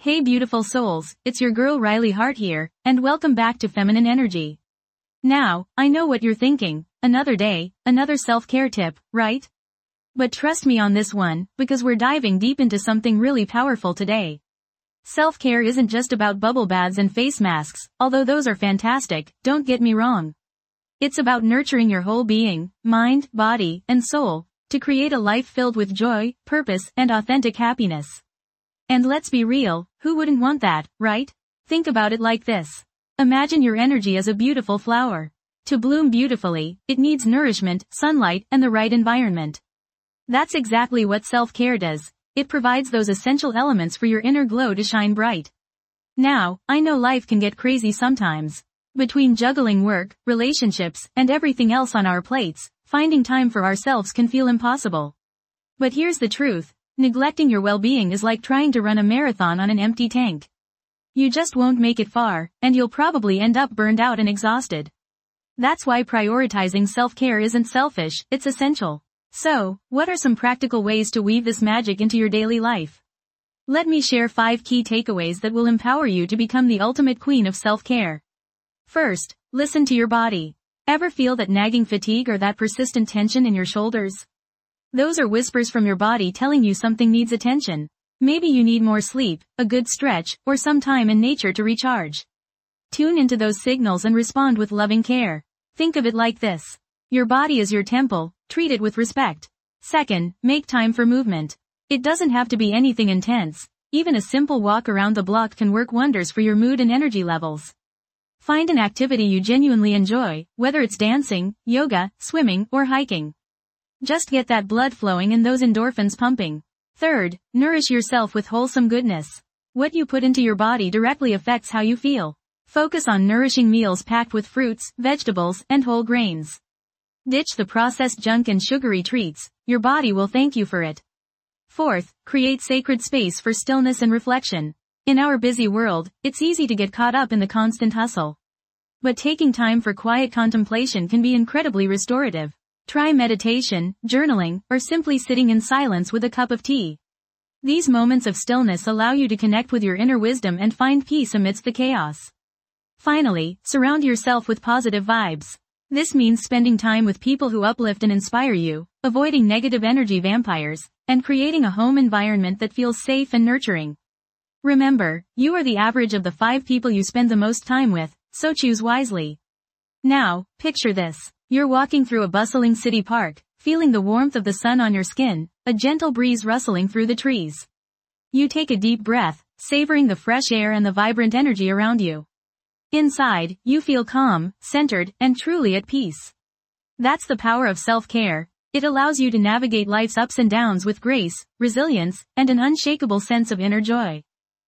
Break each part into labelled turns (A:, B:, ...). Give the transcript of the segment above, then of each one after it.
A: Hey beautiful souls, it's your girl Riley Hart here, and welcome back to Feminine Energy. Now, I know what you're thinking, another day, another self-care tip, right? But trust me on this one, because we're diving deep into something really powerful today. Self-care isn't just about bubble baths and face masks, although those are fantastic, don't get me wrong. It's about nurturing your whole being, mind, body, and soul, to create a life filled with joy, purpose, and authentic happiness. And let's be real, who wouldn't want that, right? Think about it like this. Imagine your energy as a beautiful flower. To bloom beautifully, it needs nourishment, sunlight, and the right environment. That's exactly what self-care does. It provides those essential elements for your inner glow to shine bright. Now, I know life can get crazy sometimes. Between juggling work, relationships, and everything else on our plates, finding time for ourselves can feel impossible. But here's the truth. Neglecting your well-being is like trying to run a marathon on an empty tank. You just won't make it far, and you'll probably end up burned out and exhausted. That's why prioritizing self-care isn't selfish, it's essential. So, what are some practical ways to weave this magic into your daily life? Let me share 5 key takeaways that will empower you to become the ultimate queen of self-care. First, listen to your body. Ever feel that nagging fatigue or that persistent tension in your shoulders? Those are whispers from your body telling you something needs attention. Maybe you need more sleep, a good stretch, or some time in nature to recharge. Tune into those signals and respond with loving care. Think of it like this. Your body is your temple, treat it with respect. Second, make time for movement. It doesn't have to be anything intense. Even a simple walk around the block can work wonders for your mood and energy levels. Find an activity you genuinely enjoy, whether it's dancing, yoga, swimming, or hiking. Just get that blood flowing and those endorphins pumping. Third, nourish yourself with wholesome goodness. What you put into your body directly affects how you feel. Focus on nourishing meals packed with fruits, vegetables, and whole grains. Ditch the processed junk and sugary treats. Your body will thank you for it. Fourth, create sacred space for stillness and reflection. In our busy world, it's easy to get caught up in the constant hustle. But taking time for quiet contemplation can be incredibly restorative. Try meditation, journaling, or simply sitting in silence with a cup of tea. These moments of stillness allow you to connect with your inner wisdom and find peace amidst the chaos. Finally, surround yourself with positive vibes. This means spending time with people who uplift and inspire you, avoiding negative energy vampires, and creating a home environment that feels safe and nurturing. Remember, you are the average of the 5 people you spend the most time with, so choose wisely. Now, picture this. You're walking through a bustling city park, feeling the warmth of the sun on your skin, a gentle breeze rustling through the trees. You take a deep breath, savoring the fresh air and the vibrant energy around you. Inside, you feel calm, centered, and truly at peace. That's the power of self-care. It allows you to navigate life's ups and downs with grace, resilience, and an unshakable sense of inner joy.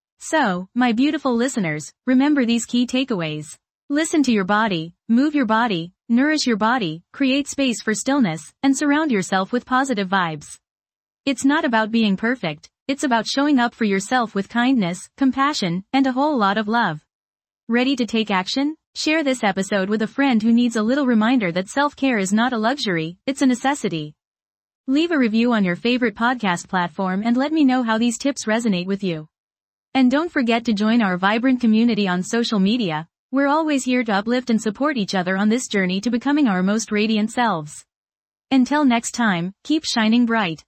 A: So, my beautiful listeners, remember these key takeaways. Listen to your body, move your body, nourish your body, create space for stillness, and surround yourself with positive vibes. It's not about being perfect, it's about showing up for yourself with kindness, compassion, and a whole lot of love. Ready to take action? Share this episode with a friend who needs a little reminder that self-care is not a luxury, it's a necessity. Leave a review on your favorite podcast platform and let me know how these tips resonate with you. And don't forget to join our vibrant community on social media. We're always here to uplift and support each other on this journey to becoming our most radiant selves. Until next time, keep shining bright.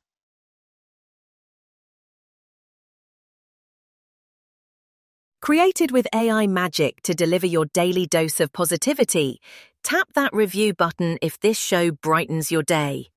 B: Created with AI magic to deliver your daily dose of positivity, tap that review button if this show brightens your day.